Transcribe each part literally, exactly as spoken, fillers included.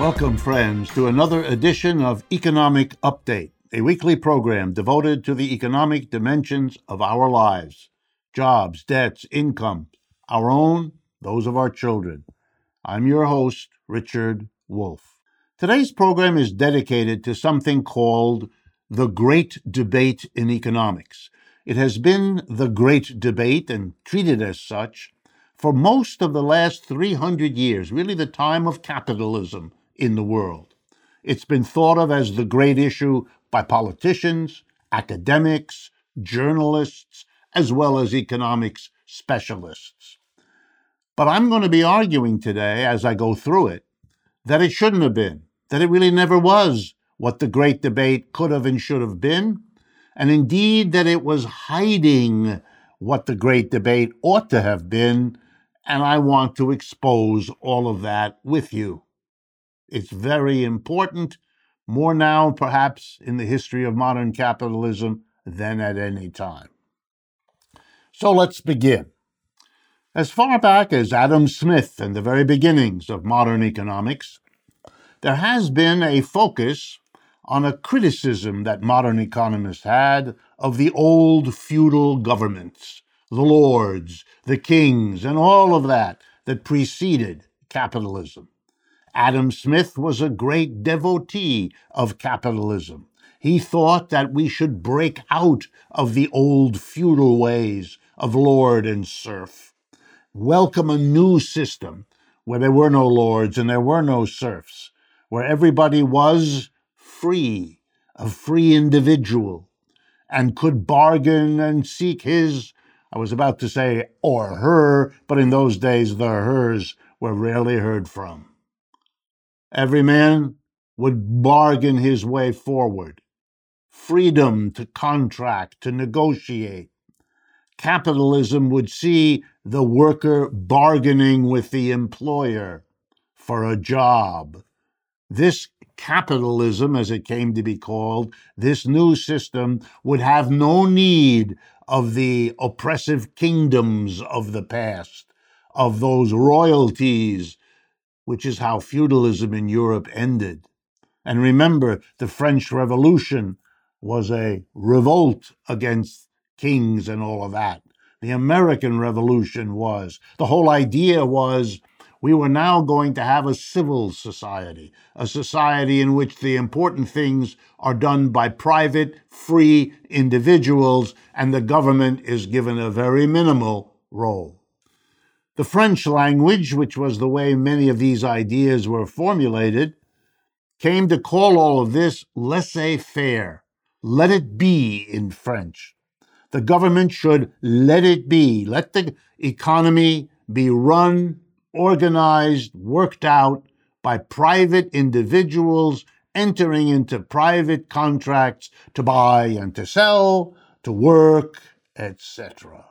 Welcome, friends, to another edition of Economic Update, a weekly program devoted to the economic dimensions of our lives, jobs, debts, income, our own, those of our children. I'm your host, Richard Wolff. Today's program is dedicated to something called the Great Debate in Economics. It has been the Great Debate, and treated as such, for most of the last three hundred years, really the time of capitalism in the world. It's been thought of as the great issue by politicians, academics, journalists, as well as economics specialists. But I'm going to be arguing today, as I go through it, that it shouldn't have been, that it really never was what the Great Debate could have and should have been, and indeed that it was hiding what the Great Debate ought to have been, and I want to expose all of that with you. It's very important, more now perhaps in the history of modern capitalism than at any time. So let's begin. As far back as Adam Smith and the very beginnings of modern economics, there has been a focus on a criticism that modern economists had of the old feudal governments, the lords, the kings, and all of that that preceded capitalism. Adam Smith was a great devotee of capitalism. He thought that we should break out of the old feudal ways of lord and serf, welcome a new system where there were no lords and there were no serfs, where everybody was free, a free individual, and could bargain and seek his, I was about to say, or her, but in those days the hers were rarely heard from. Every man would bargain his way forward. Freedom to contract, to negotiate. Capitalism would see the worker bargaining with the employer for a job. This capitalism, as it came to be called, this new system, would have no need of the oppressive kingdoms of the past, of those royalties, which is how feudalism in Europe ended. And remember, the French Revolution was a revolt against kings and all of that. The American Revolution was. The whole idea was we were now going to have a civil society, a society in which the important things are done by private, free individuals, and the government is given a very minimal role. The French language, which was the way many of these ideas were formulated, came to call all of this laissez-faire. Let it be in French. The government should let it be. Let the economy be run, organized, worked out by private individuals entering into private contracts to buy and to sell, to work, et cetera.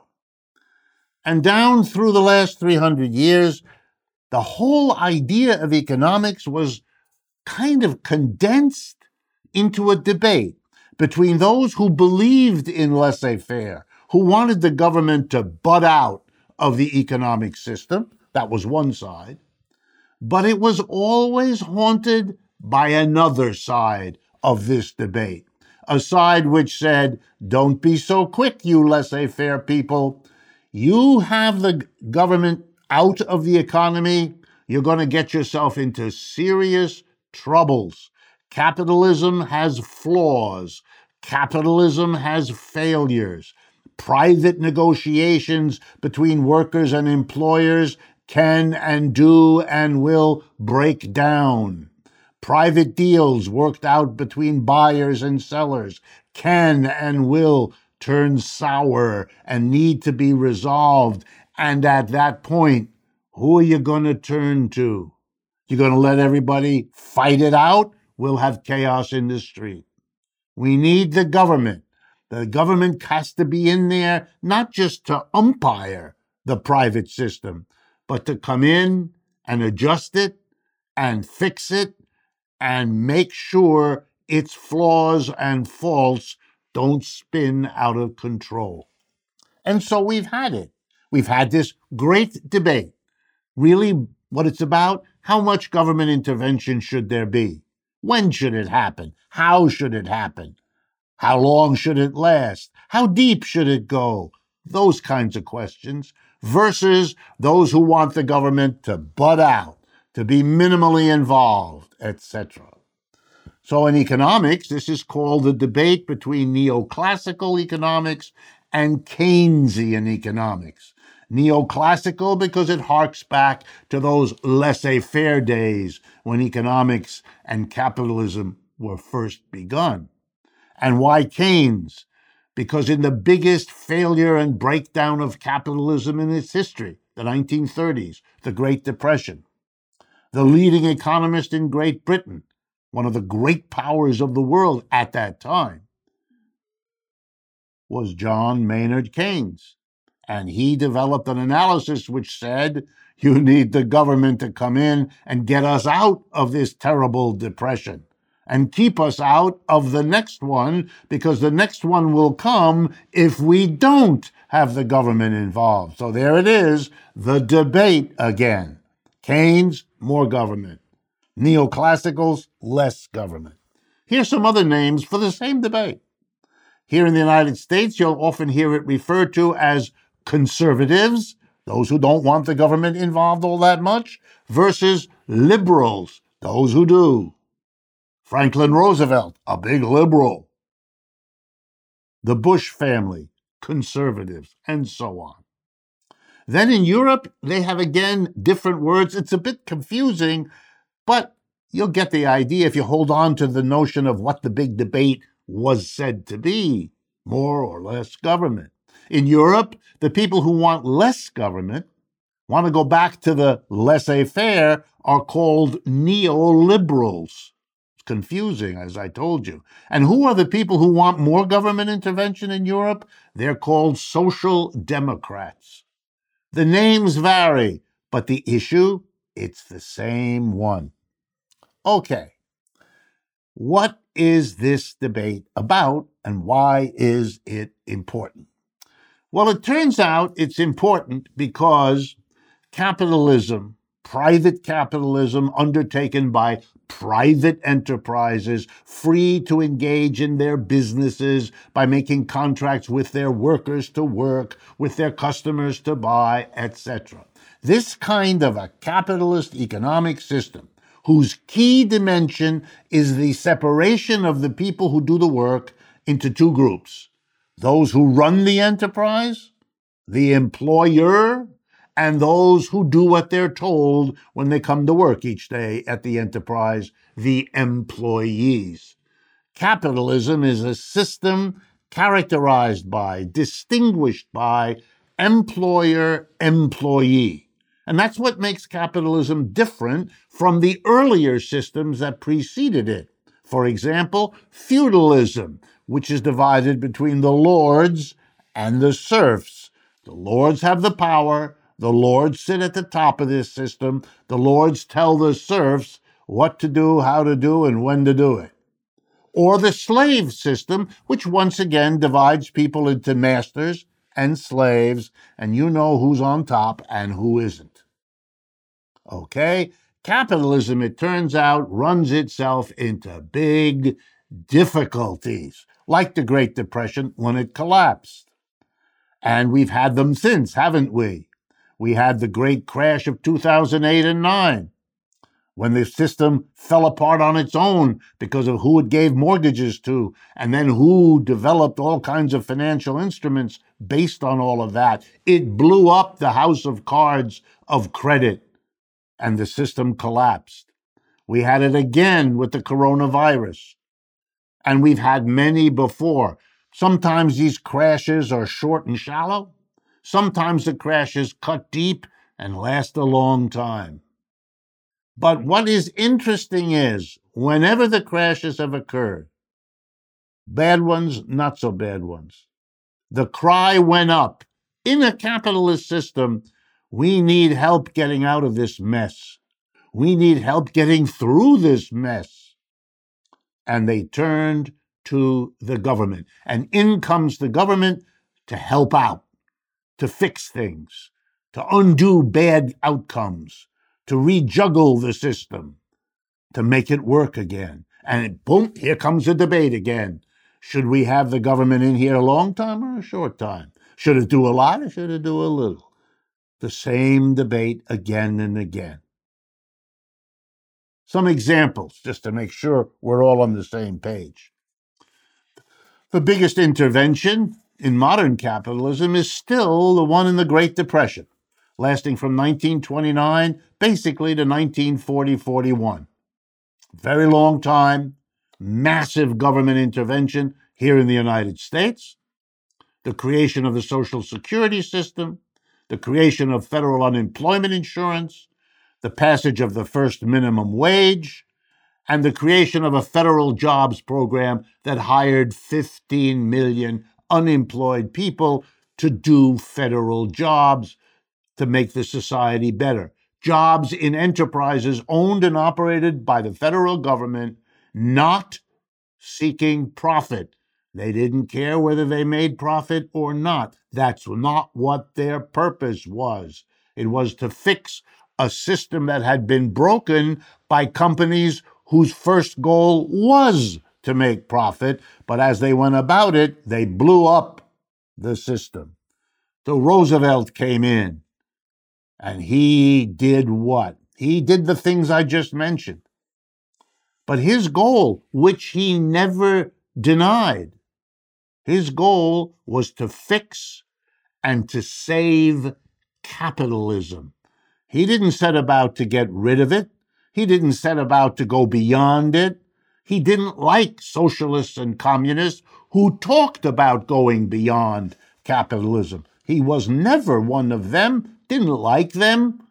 And down through the last three hundred years, the whole idea of economics was kind of condensed into a debate between those who believed in laissez-faire, who wanted the government to butt out of the economic system. That was one side. But it was always haunted by another side of this debate, a side which said, don't be so quick, you laissez-faire people. You have the government out of the economy, you're going to get yourself into serious troubles. Capitalism has flaws. Capitalism has failures. Private negotiations between workers and employers can and do and will break down. Private deals worked out between buyers and sellers can and will turn sour and need to be resolved. And at that point, who are you going to turn to? You're going to let everybody fight it out? We'll have chaos in the street. We need the government. The government has to be in there not just to umpire the private system, but to come in and adjust it and fix it and make sure its flaws and faults don't spin out of control. And so we've had it. We've had this great debate, really What it's about? How much government intervention should there be? When should it happen? How should it happen? How long should it last? How deep should it go? Those kinds of questions, versus those who want the government to butt out, to be minimally involved, et cetera. So in economics, this is called the debate between neoclassical economics and Keynesian economics. Neoclassical because it harks back to those laissez-faire days when economics and capitalism were first begun. And why Keynes? Because in the biggest failure and breakdown of capitalism in its history, the nineteen thirties, the Great Depression, the leading economist in Great Britain, one of the great powers of the world at that time, was John Maynard Keynes. And he developed an analysis which said, you need the government to come in and get us out of this terrible depression and keep us out of the next one, because the next one will come if we don't have the government involved. So there it is, the debate again. Keynes, more government. Neoclassicals, less government. Here's some other names for the same debate. Here in the United States, you'll often hear it referred to as conservatives, those who don't want the government involved all that much, versus liberals, those who do. Franklin Roosevelt, a big liberal. The Bush family, conservatives, and so on. Then in Europe, they have again different words. It's a bit confusing, but you'll get the idea if you hold on to the notion of what the big debate was said to be, more or less government. In Europe, the people who want less government, want to go back to the laissez-faire, are called neoliberals. It's confusing, as I told you. And who are the people who want more government intervention in Europe? They're called social democrats. The names vary, but the issue, it's the same one. Okay, what is this debate about, and why is it important? Well, it turns out it's important because capitalism, private capitalism undertaken by private enterprises, free to engage in their businesses by making contracts with their workers to work, with their customers to buy, et cetera. This kind of a capitalist economic system, whose key dimension is the separation of the people who do the work into two groups: those who run the enterprise, the employer, and those who do what they're told when they come to work each day at the enterprise, the employees. Capitalism is a system characterized by, distinguished by, employer-employee. And that's what makes capitalism different from the earlier systems that preceded it. For example, feudalism, which is divided between the lords and the serfs. The lords have the power. The lords sit at the top of this system. The lords tell the serfs what to do, how to do, and when to do it. Or the slave system, which once again divides people into masters and slaves, and you know who's on top and who isn't. Okay? Capitalism, it turns out, runs itself into big difficulties, like the Great Depression when it collapsed. And we've had them since, haven't we? We had the great crash of two thousand eight and nine, when the system fell apart on its own because of who it gave mortgages to, and then who developed all kinds of financial instruments based on all of that. It blew up the house of cards of credit, and the system collapsed. We had it again with the coronavirus, and we've had many before. Sometimes these crashes are short and shallow. Sometimes the crashes cut deep and last a long time. But what is interesting is, whenever the crashes have occurred, bad ones, not so bad ones, the cry went up. In a capitalist system, we need help getting out of this mess. We need help getting through this mess. And they turned to the government. And in comes the government to help out, to fix things, to undo bad outcomes, to rejuggle the system, to make it work again. And boom, here comes the debate again. Should we have the government in here a long time or a short time? Should it do a lot or should it do a little? The same debate again and again. Some examples, just to make sure we're all on the same page. The biggest intervention in modern capitalism is still the one in the Great Depression, lasting from nineteen twenty-nine basically to nineteen forty to forty-one. Very long time, massive government intervention here in the United States, the creation of the Social Security system, the creation of federal unemployment insurance, the passage of the first minimum wage, and the creation of a federal jobs program that hired fifteen million unemployed people to do federal jobs to make the society better. Jobs in enterprises owned and operated by the federal government, not seeking profit. They didn't care whether they made profit or not. That's not what their purpose was. It was to fix a system that had been broken by companies whose first goal was to make profit, but as they went about it, they blew up the system. So Roosevelt came in, and he did what? He did the things I just mentioned. But his goal, which he never denied, his goal was to fix and to save capitalism. He didn't set about to get rid of it. He didn't set about to go beyond it. He didn't like socialists and communists who talked about going beyond capitalism. He was never one of them, didn't like them.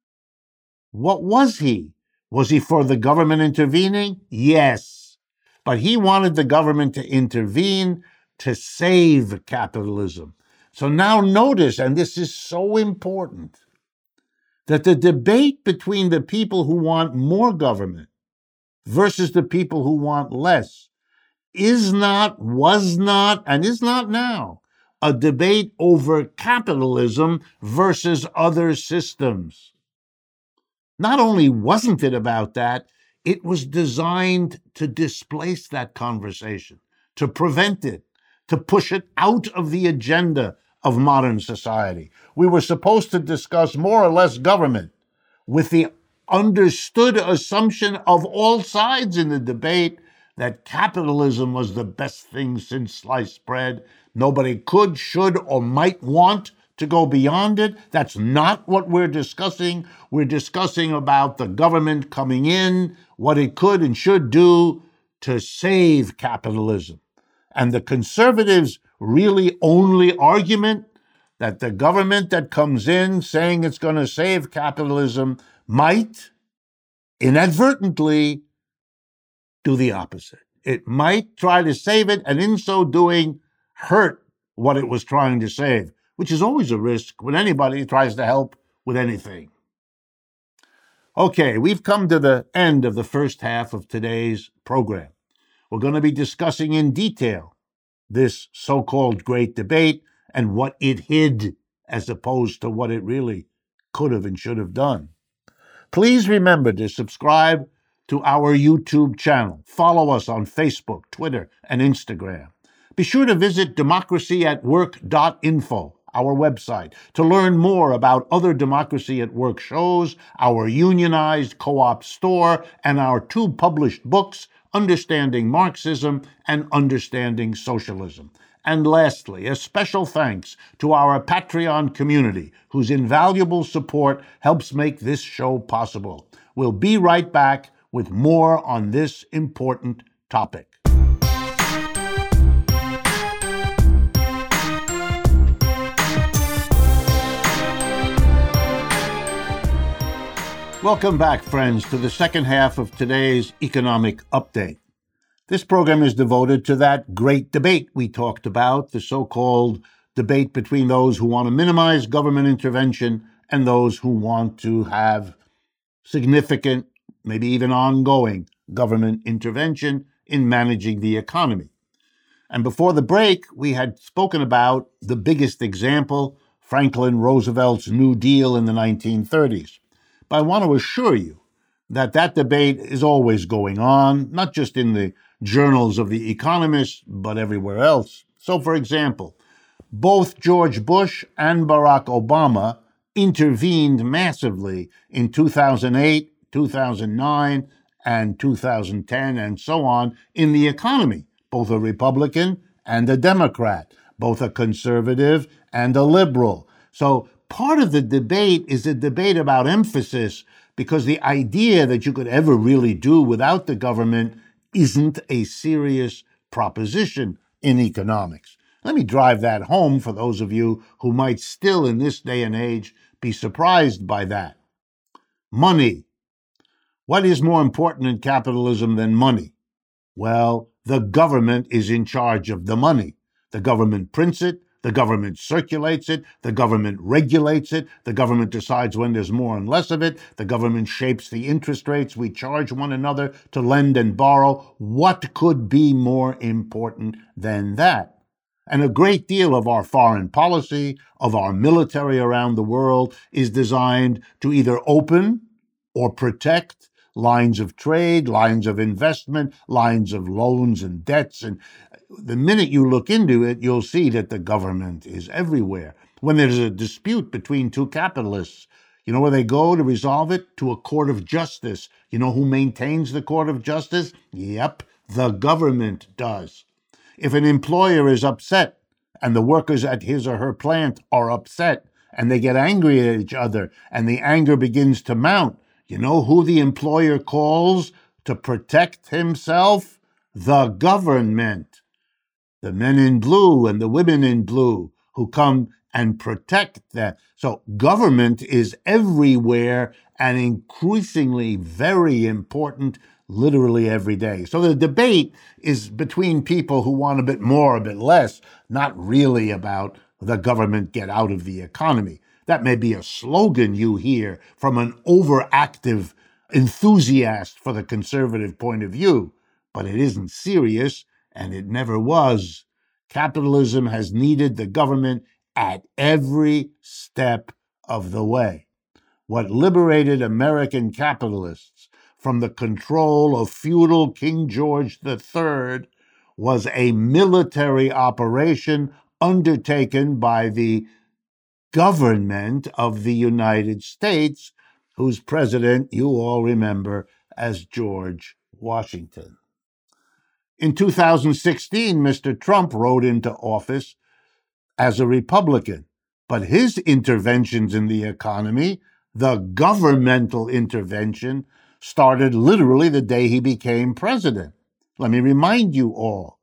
What was he? Was he for the government intervening? Yes. But he wanted the government to intervene to save capitalism. So now notice, and this is so important, that the debate between the people who want more government versus the people who want less is not, was not, and is not now a debate over capitalism versus other systems. Not only wasn't it about that, it was designed to displace that conversation, to prevent it, to push it out of the agenda of modern society. We were supposed to discuss more or less government with the understood assumption of all sides in the debate that capitalism was the best thing since sliced bread. Nobody could, should, or might want to go beyond it. That's not what we're discussing. We're discussing about the government coming in, what it could and should do to save capitalism. And the conservatives' really only argument that the government that comes in saying it's going to save capitalism might inadvertently do the opposite. It might try to save it, and in so doing, hurt what it was trying to save, which is always a risk when anybody tries to help with anything. Okay, we've come to the end of the first half of today's program. We're going to be discussing in detail this so-called Great Debate and what it hid as opposed to what it really could have and should have done. Please remember to subscribe to our YouTube channel. Follow us on Facebook, Twitter, and Instagram. Be sure to visit democracy at work dot info, our website, to learn more about other Democracy at Work shows, our unionized co-op store, and our two published books, Understanding Marxism and Understanding Socialism. And lastly, a special thanks to our Patreon community, whose invaluable support helps make this show possible. We'll be right back with more on this important topic. Welcome back, friends, to the second half of today's economic update. This program is devoted to that great debate we talked about, the so-called debate between those who want to minimize government intervention and those who want to have significant, maybe even ongoing, government intervention in managing the economy. And before the break, we had spoken about the biggest example, Franklin Roosevelt's New Deal in the nineteen thirties. But I want to assure you that that debate is always going on, not just in the journals of The Economist, but everywhere else. So, for example, both George Bush and Barack Obama intervened massively in two thousand eight, two thousand nine, and two thousand ten, and so on, in the economy, both a Republican and a Democrat, both a conservative and a liberal. So part of the debate is a debate about emphasis, because the idea that you could ever really do without the government isn't a serious proposition in economics. Let me drive that home for those of you who might still, in this day and age, be surprised by that. Money. What is more important in capitalism than money? Well, the government is in charge of the money. The government prints it, the government circulates it, the government regulates it, the government decides when there's more and less of it, the government shapes the interest rates we charge one another to lend and borrow. What could be more important than that? And a great deal of our foreign policy, of our military around the world, is designed to either open or protect lines of trade, lines of investment, lines of loans and debts. And the minute you look into it, you'll see that the government is everywhere. When there's a dispute between two capitalists, you know where they go to resolve it? To a court of justice. You know who maintains the court of justice? Yep, the government does. If an employer is upset and the workers at his or her plant are upset and they get angry at each other and the anger begins to mount, you know who the employer calls to protect himself? The government. The men in blue and the women in blue who come and protect that. So government is everywhere and increasingly very important literally every day. So the debate is between people who want a bit more, a bit less, not really about the government get out of the economy. That may be a slogan you hear from an overactive enthusiast for the conservative point of view, but it isn't serious, and it never was. Capitalism has needed the government at every step of the way. What liberated American capitalists from the control of feudal King George the Third was a military operation undertaken by the government of the United States, whose president you all remember as George Washington. In two thousand sixteen, Mister Trump rode into office as a Republican, but his interventions in the economy, the governmental intervention, started literally the day he became president. Let me remind you all,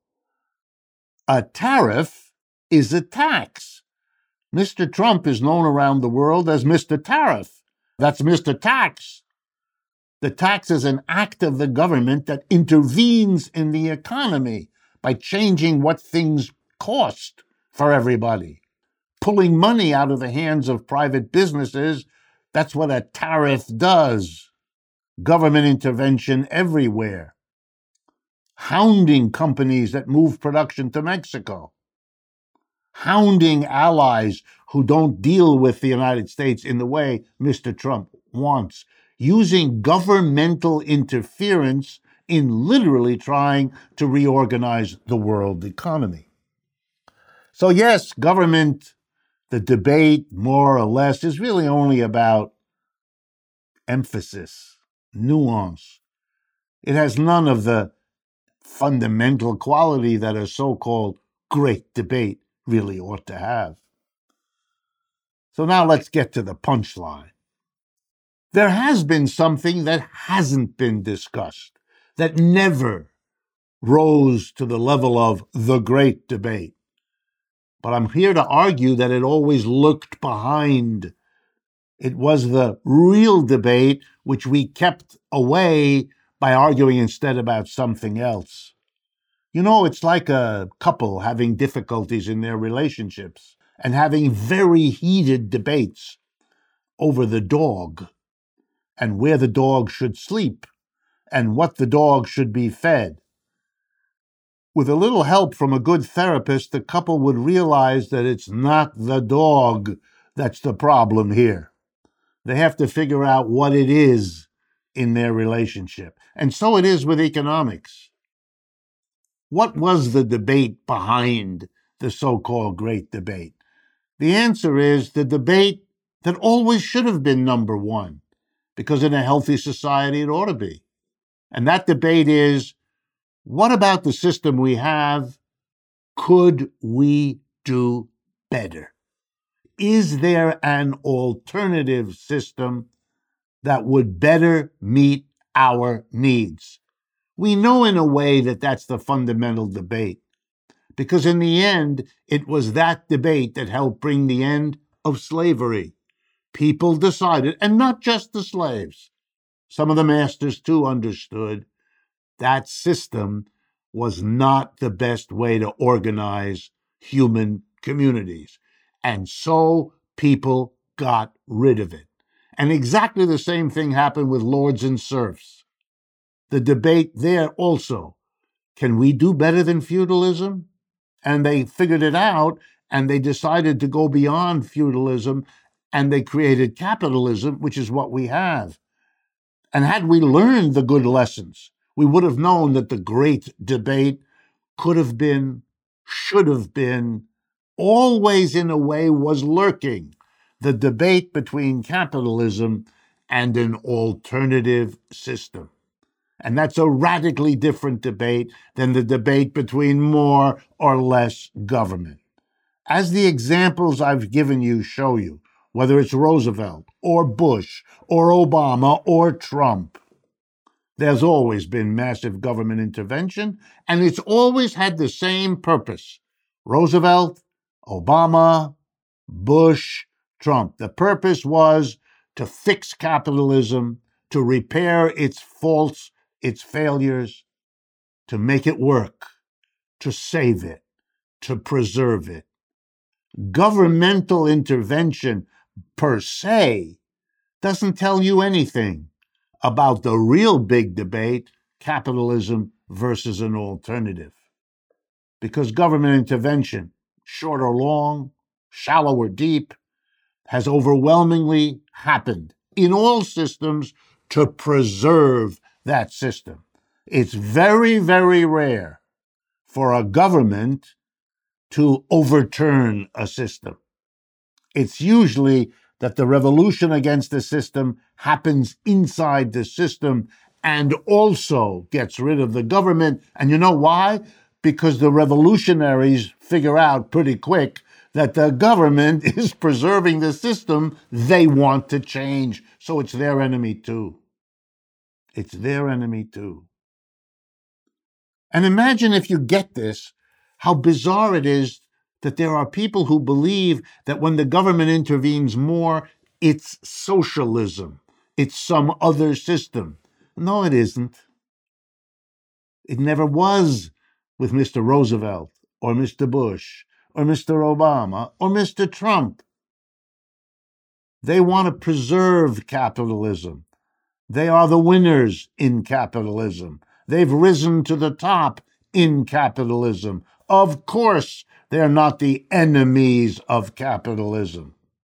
a tariff is a tax. Mister Trump is known around the world as Mister Tariff. That's Mister Tax. The tax is an act of the government that intervenes in the economy by changing what things cost for everybody. Pulling money out of the hands of private businesses, that's what a tariff does. Government intervention everywhere. Hounding companies that move production to Mexico. Hounding allies who don't deal with the United States in the way Mister Trump wants. Using governmental interference in literally trying to reorganize the world economy. So yes, government, the debate, more or less, is really only about emphasis, nuance. It has none of the fundamental quality that a so-called great debate really ought to have. So now let's get to the punchline. There has been something that hasn't been discussed, that never rose to the level of the great debate. But I'm here to argue that it always looked behind. It was the real debate which we kept away by arguing instead about something else. You know, it's like a couple having difficulties in their relationships and having very heated debates over the dog and where the dog should sleep and what the dog should be fed. With a little help from a good therapist, the couple would realize that it's not the dog that's the problem here. They have to figure out what it is in their relationship. And so it is with economics. What was the debate behind the so-called Great Debate? The answer is the debate that always should have been number one, because in a healthy society it ought to be. And that debate is, what about the system we have? Could we do better? Is there an alternative system that would better meet our needs? We know in a way that that's the fundamental debate, because in the end, it was that debate that helped bring the end of slavery. People decided, and not just the slaves, some of the masters too understood that system was not the best way to organize human communities. And so people got rid of it. And exactly the same thing happened with lords and serfs. The debate there also, can we do better than feudalism? And they figured it out, and they decided to go beyond feudalism, and they created capitalism, which is what we have. And had we learned the good lessons, we would have known that the great debate could have been, should have been, always in a way was lurking, the debate between capitalism and an alternative system. And that's a radically different debate than the debate between more or less government. As the examples I've given you show you, whether it's Roosevelt or Bush or Obama or Trump, there's always been massive government intervention, and it's always had the same purpose. Roosevelt, Obama, Bush, Trump. The purpose was to fix capitalism, to repair its faults, its failures, to make it work, to save it, to preserve it. Governmental intervention per se doesn't tell you anything about the real big debate, capitalism versus an alternative. Because government intervention, short or long, shallow or deep, has overwhelmingly happened in all systems to preserve that system. It's very, very rare for a government to overturn a system. It's usually that the revolution against the system happens inside the system and also gets rid of the government. And you know why? Because the revolutionaries figure out pretty quick that the government is preserving the system they want to change. So it's their enemy too. It's their enemy too. And imagine if you get this, how bizarre it is that there are people who believe that when the government intervenes more, it's socialism. It's some other system. No, it isn't. It never was with Mister Roosevelt or Mister Bush or Mister Obama or Mister Trump. They want to preserve capitalism. They are the winners in capitalism. They've risen to the top in capitalism. Of course, they're not the enemies of capitalism.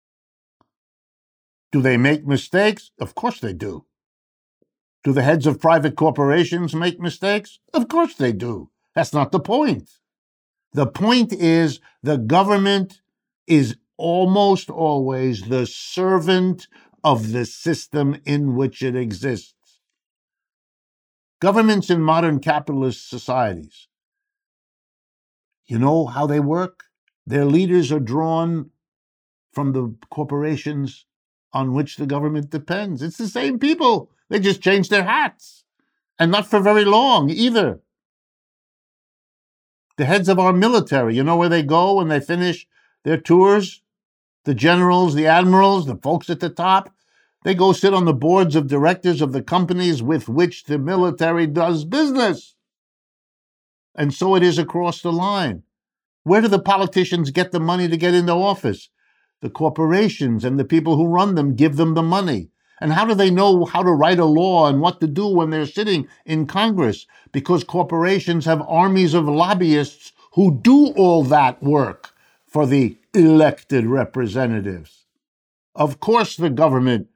Do they make mistakes? Of course they do. Do the heads of private corporations make mistakes? Of course they do. That's not the point. The point is the government is almost always the servant of the system in which it exists. Governments in modern capitalist societies, you know how they work? Their leaders are drawn from the corporations on which the government depends. It's the same people. They just change their hats. And not for very long either. The heads of our military, you know where they go when they finish their tours? The generals, the admirals, the folks at the top, they go sit on the boards of directors of the companies with which the military does business. And so it is across the line. Where do the politicians get the money to get into office? The corporations and the people who run them give them the money. And how do they know how to write a law and what to do when they're sitting in Congress? Because corporations have armies of lobbyists who do all that work for the elected representatives. Of course the government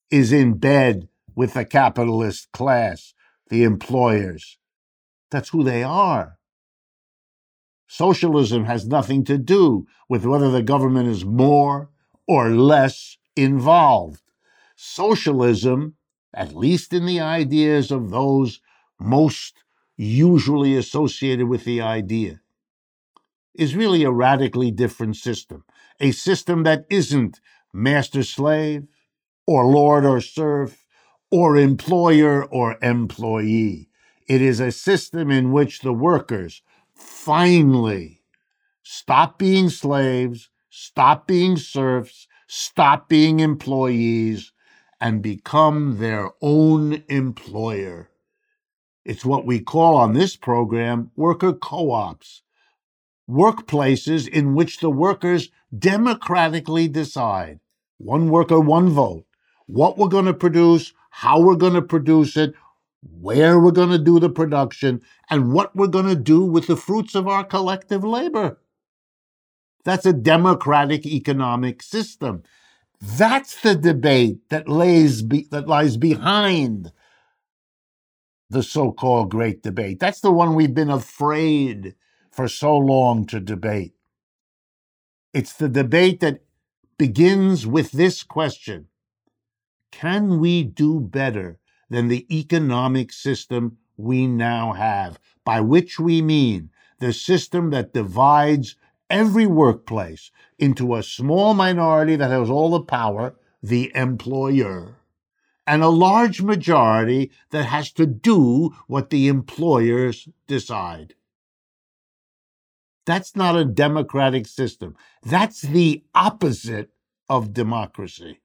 is in bed with the capitalist class, the employers. That's who they are. Socialism has nothing to do with whether the government is more or less involved. Socialism, at least in the ideas of those most usually associated with the idea, is really a radically different system. A system that isn't master-slave, or lord or serf, or employer or employee. It is a system in which the workers finally stop being slaves, stop being serfs, stop being employees, and become their own employer. It's what we call on this program worker co-ops, workplaces in which the workers democratically decide, one worker, one vote, what we're going to produce, how we're going to produce it, where we're going to do the production, and what we're going to do with the fruits of our collective labor. That's a democratic economic system. That's the debate that lays be, that lies behind the so-called Great Debate. That's the one we've been afraid for so long to debate. It's the debate that begins with this question: can we do better than the economic system we now have? By which we mean the system that divides every workplace into a small minority that has all the power, the employer, and a large majority that has to do what the employers decide. That's not a democratic system. That's the opposite of democracy.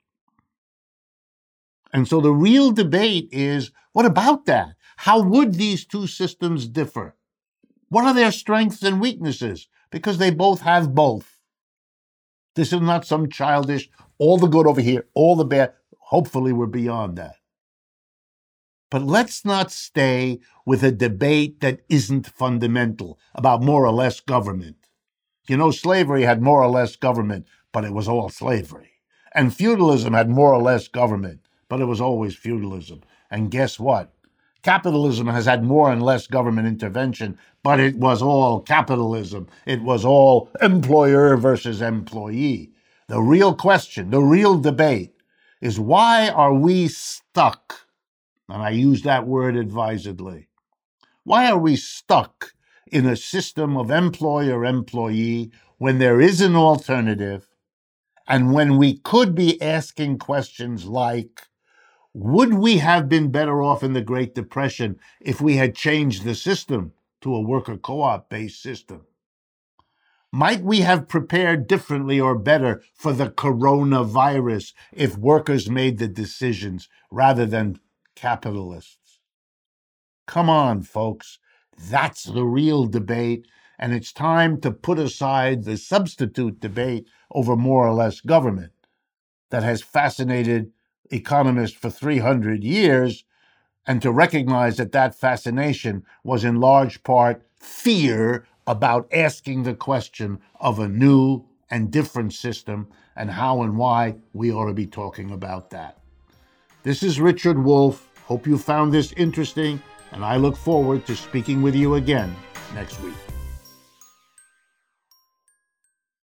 And so the real debate is, what about that? How would these two systems differ? What are their strengths and weaknesses? Because they both have both. This is not some childish, all the good over here, all the bad. Hopefully we're beyond that. But let's not stay with a debate that isn't fundamental about more or less government. You know, slavery had more or less government, but it was all slavery. And feudalism had more or less government, but it was always feudalism. And guess what? Capitalism has had more and less government intervention, but it was all capitalism. It was all employer versus employee. The real question, the real debate, is why are we stuck? And I use that word advisedly. Why are we stuck in a system of employer-employee when there is an alternative, and when we could be asking questions like, would we have been better off in the Great Depression if we had changed the system to a worker co-op based system? Might we have prepared differently or better for the coronavirus if workers made the decisions rather than capitalists? Come on, folks. That's the real debate, and it's time to put aside the substitute debate over more or less government that has fascinated economists for three hundred years, and to recognize that that fascination was in large part fear about asking the question of a new and different system and how and why we ought to be talking about that. This is Richard Wolff. Hope you found this interesting, and I look forward to speaking with you again next week.